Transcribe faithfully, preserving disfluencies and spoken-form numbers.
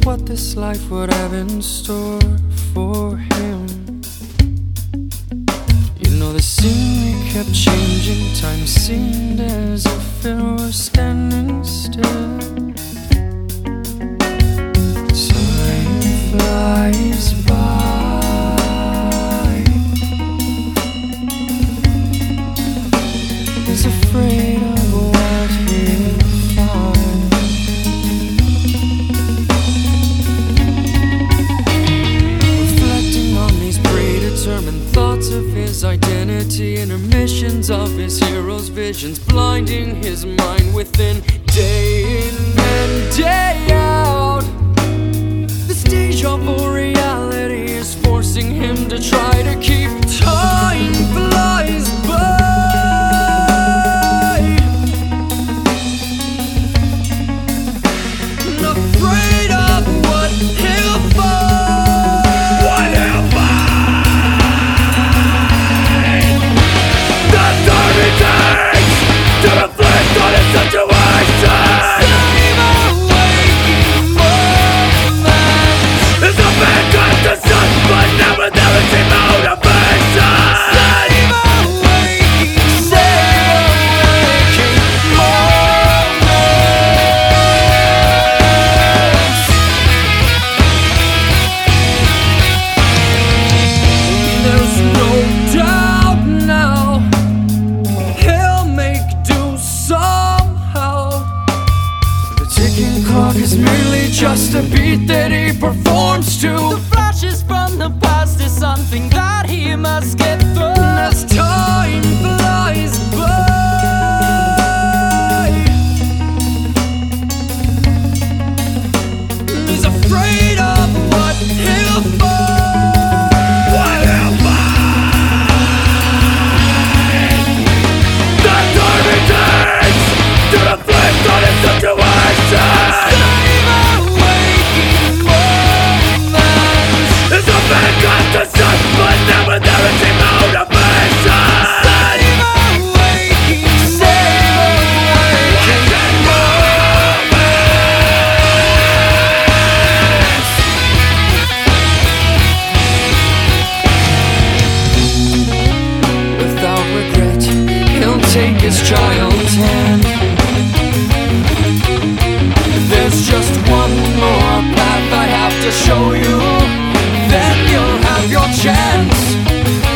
what this life would have in store for him. You know, the scenery kept changing, time seemed as if it were standing still. Time flies by. He's afraid of what he'll find. Reflecting on these predetermined thoughts of his identity, intermissions of his hero's visions, blinding his mind within, day in and day out. This deja vu reality is forcing him to try to keep time flies by. Afraid of what he'll find. What he'll find. The time it takes to reflect on his situation. Save a waking moment. It's a bad cut to sun, but never there is a motivation. Save a waking, save a waking moment. There's no doubt now, he'll make do somehow. The ticking clock is merely just a beat that he performs to. The flashes from the past is something that he must get through. As time flies by, he's afraid of what he'll find. What he'll find. The time it takes to reflect on his situation. Save a waking moment. It's a bad cut to sun, but never there is a motivation. Save a waking, save a waking moment. Without regret, he'll take his child's hand. There's just one more path I have to show you, then you'll have your chance.